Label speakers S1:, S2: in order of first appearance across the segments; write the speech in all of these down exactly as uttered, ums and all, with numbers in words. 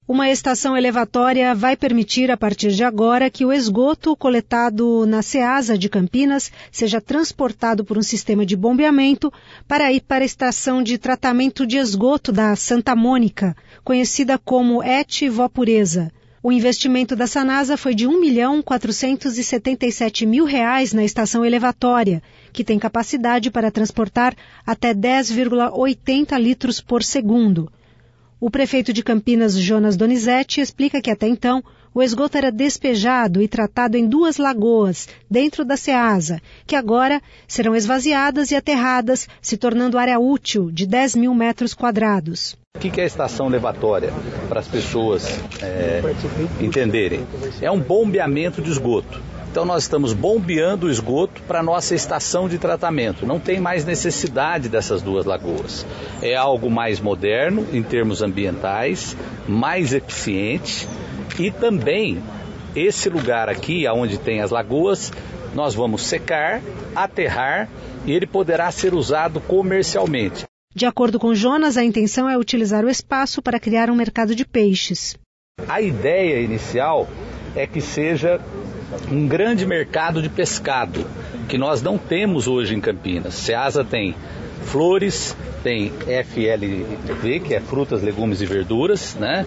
S1: Uma estação elevatória vai permitir, a partir de agora, que o esgoto coletado na Ceasa de Campinas seja transportado por um sistema de bombeamento para ir para a estação de tratamento de esgoto da Santa Mônica, conhecida como E T Vó Pureza. O investimento da Sanasa foi de um milhão quatrocentos e setenta e sete mil reais na estação elevatória, que tem capacidade para transportar até dez vírgula oitenta litros por segundo. O prefeito de Campinas, Jonas Donizete, explica que até então o esgoto era despejado e tratado em duas lagoas, dentro da Ceasa, que agora serão esvaziadas e aterradas, se tornando área útil de dez mil metros quadrados.
S2: O que é a estação elevatória, para as pessoas é, entenderem? É um bombeamento de esgoto. Então nós estamos bombeando o esgoto para a nossa estação de tratamento. Não tem mais necessidade dessas duas lagoas. É algo mais moderno em termos ambientais, mais eficiente e também esse lugar aqui, onde tem as lagoas, nós vamos secar, aterrar e ele poderá ser usado comercialmente.
S1: De acordo com Jonas, a intenção é utilizar o espaço para criar um mercado de peixes.
S2: A ideia inicial é que seja um grande mercado de pescado, que nós não temos hoje em Campinas. Ceasa tem flores, tem F L V, que é frutas, legumes e verduras, né?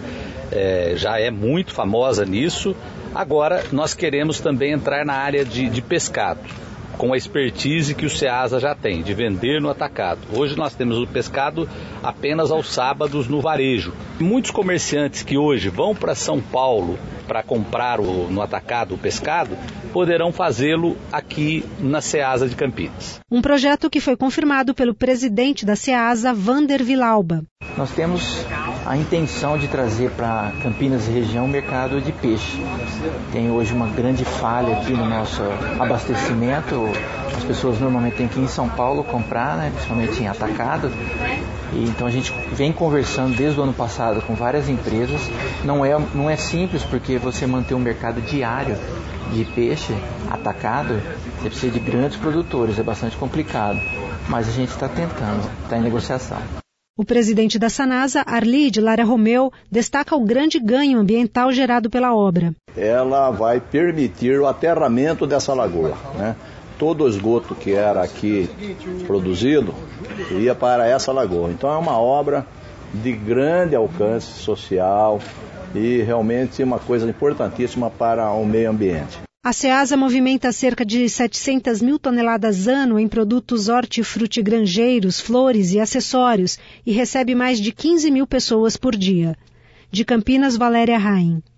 S2: É, já é muito famosa nisso. Agora nós queremos também entrar na área de, de pescado, com a expertise que o Ceasa já tem, de vender no atacado. Hoje nós temos o pescado apenas aos sábados no varejo. Muitos comerciantes que hoje vão para São Paulo para comprar o, no atacado o pescado, poderão fazê-lo aqui na Ceasa de Campinas.
S1: Um projeto que foi confirmado pelo presidente da Ceasa, Vander Vilauba.
S3: Nós temos a intenção de trazer para Campinas e região um mercado de peixe. Tem hoje uma grande falha aqui no nosso abastecimento. As pessoas normalmente têm que ir em São Paulo comprar, né, principalmente em atacado. E então a gente vem conversando desde o ano passado com várias empresas. Não é, não é simples, porque você manter um mercado diário de peixe atacado, você precisa de grandes produtores, é bastante complicado. Mas a gente está tentando, está em negociação.
S1: O presidente da Sanasa, Arlide Lara Romeu, destaca o grande ganho ambiental gerado pela obra.
S4: Ela vai permitir o aterramento dessa lagoa, né? Todo o esgoto que era aqui produzido ia para essa lagoa. Então é uma obra de grande alcance social e realmente uma coisa importantíssima para o meio ambiente.
S1: A Ceasa movimenta cerca de setecentas mil toneladas ano em produtos hortifrutigranjeiros, flores e acessórios e recebe mais de quinze mil pessoas por dia. De Campinas, Valéria Raim.